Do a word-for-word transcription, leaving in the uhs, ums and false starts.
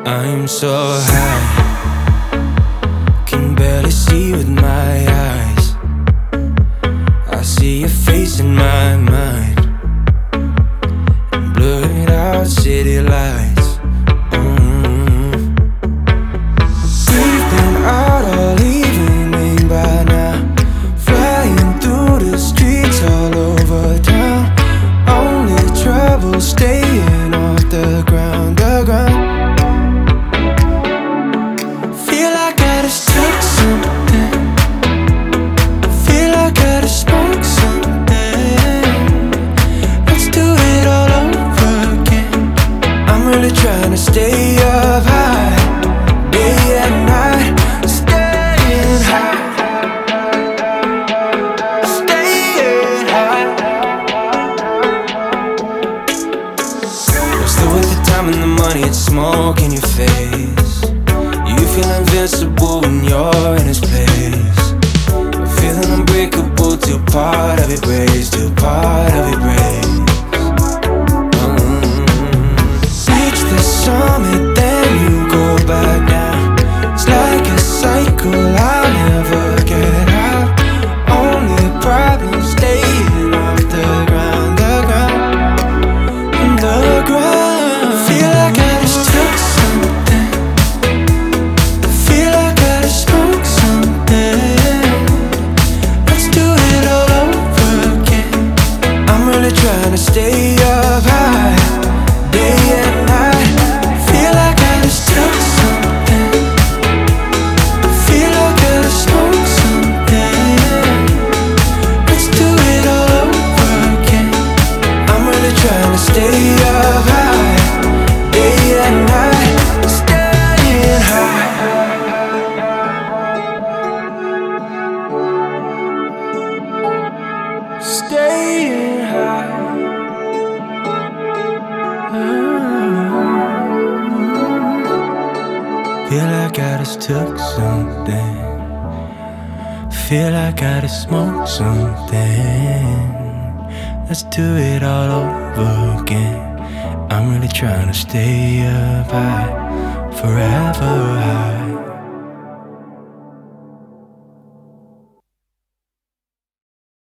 I'm so high, can barely see with my eyes. I see your face in my mind, blurred out city lights. mm. We've been out all evening by now, flying through the streets all over town. Only trouble staying off the ground, the ground. Trying to stay up high, day and night, staying high, staying high. Still with the time and the money, it's smoke in your face. You feel invincible when you're in his place, feeling unbreakable till part of it breaks, till part of it breaks. Summit, then you go back down. It's like a cycle I'll never get out. Only problem staying off the ground, the ground, the ground. Feel like I just took something, feel like I just spoke something. Let's do it all over again. I'm really trying to stay up high, day and night. Staying high. Feel like I just took something, feel like I just smoked something. Let's do it all over again. I'm really trying to stay up high, forever high.